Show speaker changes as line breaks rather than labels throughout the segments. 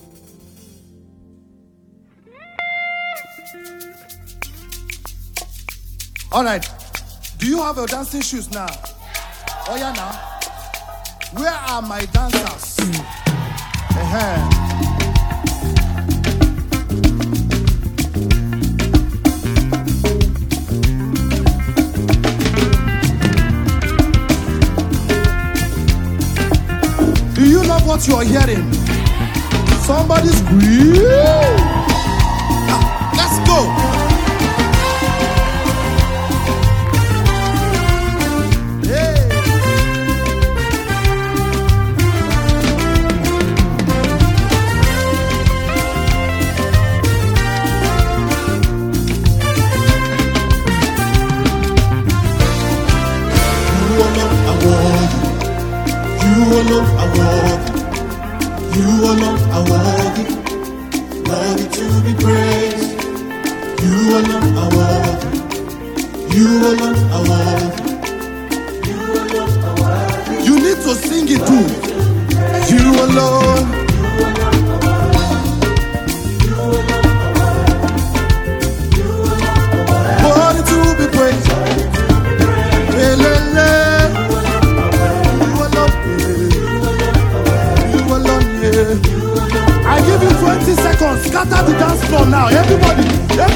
All right. Do you have your dancing shoes now? Oh yeah, now. Where are my dancers? Do you love what you are hearing? Somebody scream! Let's go!
You alone are worthy. You alone are worthy. Worthy to be praised. You alone are worthy. You alone are worthy. You alone are worthy.
You need to sing it too. You alone. Worthy to be praised. I give you 20 seconds. Scatter the dance floor now. Everybody.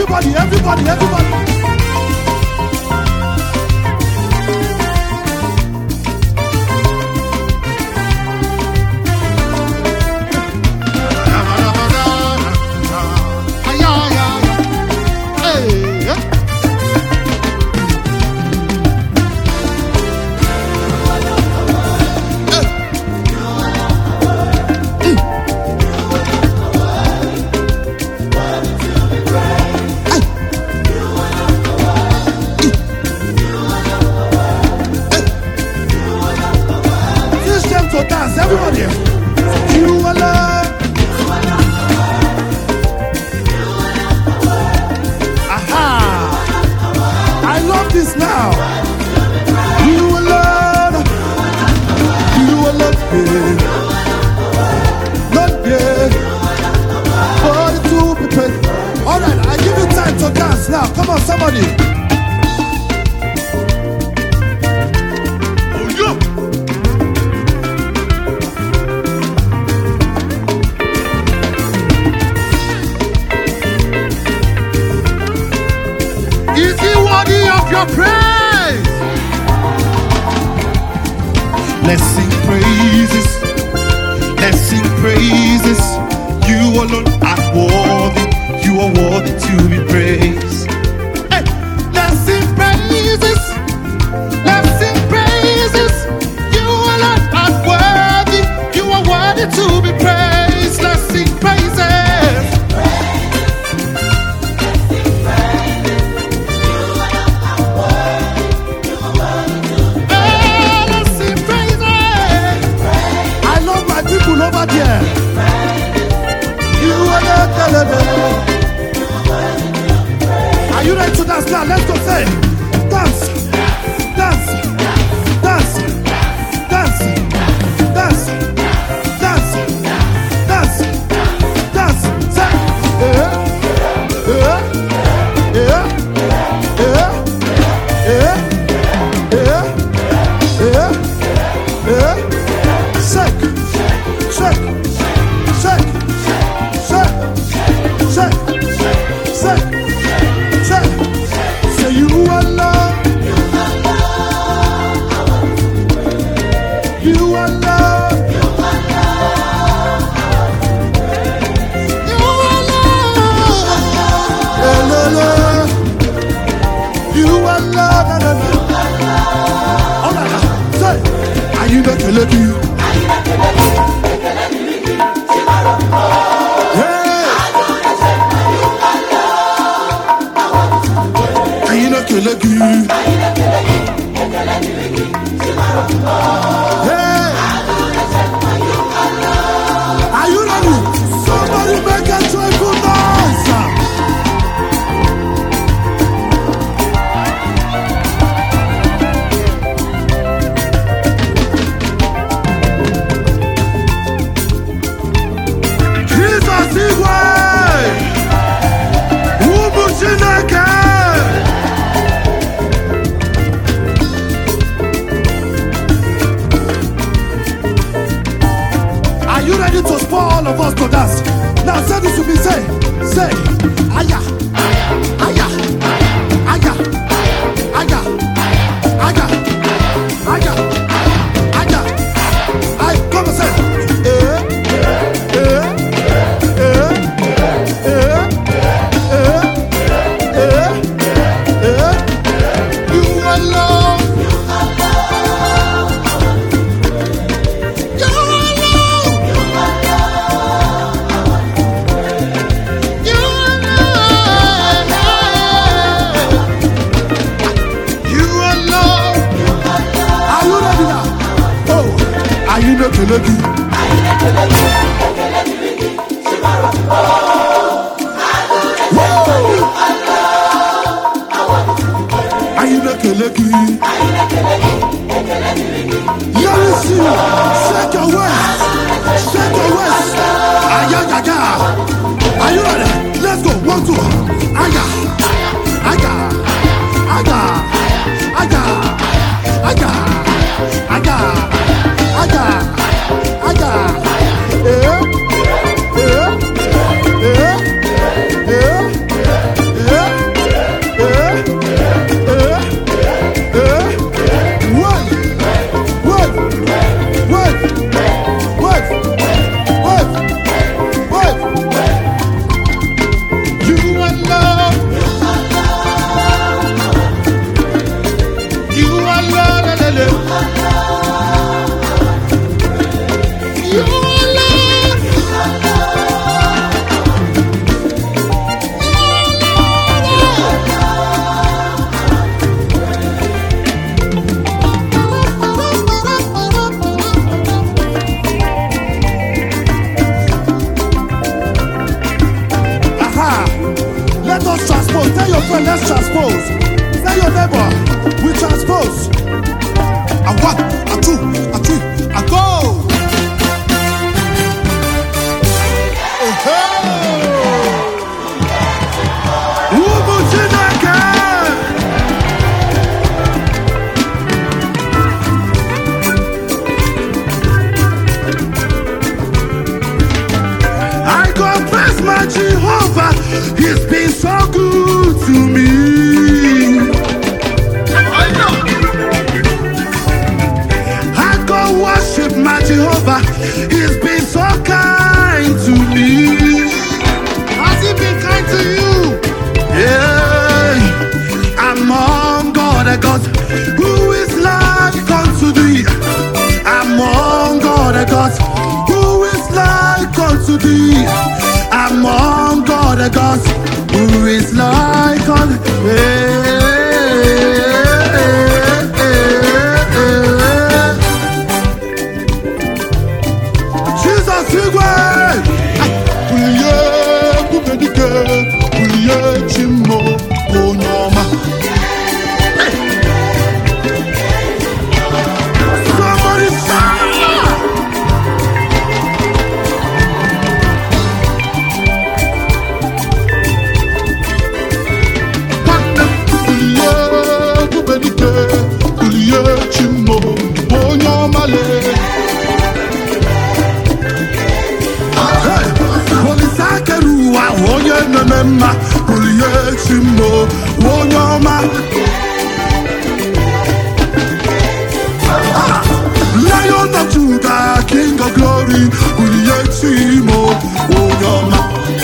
So dance, everybody. You alone. Aha! I love this now. You alone. Not dead. Body to be paid. All right, I give you time to dance now. Come on, somebody. Is he worthy of your praise? Let's sing praises. Let's sing praises. You alone are worthy. You are worthy to be praised. Hey, let's sing praises. Let's sing praises. You alone are worthy. You are worthy to be praised. Let's sing praises. Over there. You are not. Are you ready to dance now? Let's go say dance, dance, dance, dance, dance, dance, dance, dance. Say Say you alone. You alone. You alone. All right, say, are you not killing you? for all of us to dance. Now say this to me, say, aya, aya, aya, aya, aya, aya, aya. Come and say, you alone. Keleki. Ayine keleki. Yarisi, shake your waist, shake your waist. Aya, aya. Are you ready? Let's go. 1, 2. Aya, aya, aya, aya, aya, aya, aya. Tell your friend, let's transpose. Tell your neighbor, we transpose. A 1, a 2, a 3, a go. I confess my Jehovah, He's been so good to me. I go worship my Jehovah, He's been so kind to me. Has He been kind to you? Yeah. Among God the gods, who is like unto thee? Among God the gods, who is like unto thee? Among God the gods, who is like unto thee? Jesus is great. Somebody shout! Mema, Chimo, Wonyoma. Lion of Judah, King of Glory, Chimo, Wonyoma.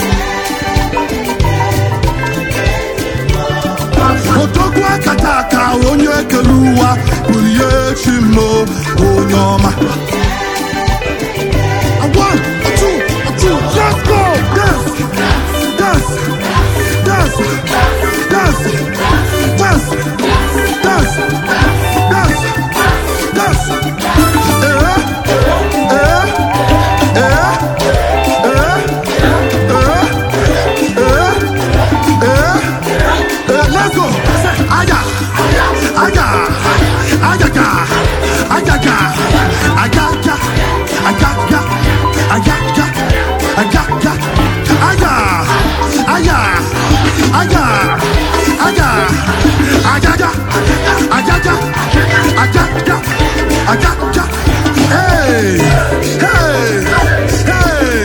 Otogwa Kataka, Wonyekelua, Chimo, Wonyoma. 1, 2, 2, let's go, dance. Dance, dance, dance, dance, dance, dance, dance. Let's go. Aya, aya, aya, aya, hey, hey, hey.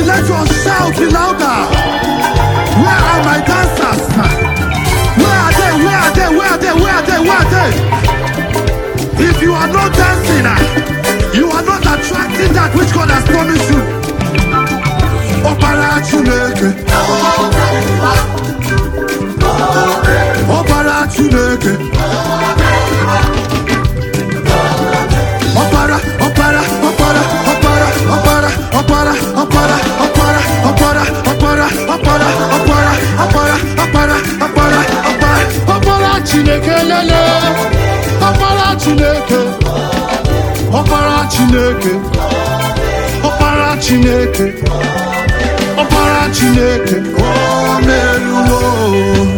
Let your shout be louder. Where are my dancers? Where are they? Where are they? Where are they? Where are they? Where are they? If you are not dancing, you are not attracting that which God has promised you. Opara Chineke. Opara Chineke. Opara, opara, opara, opara, opara, opara, opara, opara, opara, opara, opara, opara, opara, opara, opara, opara, opara Chineke lele. Opara Chineke. Opara Chineke. Opara Chineke. Opara Chineke. Oh, meluo.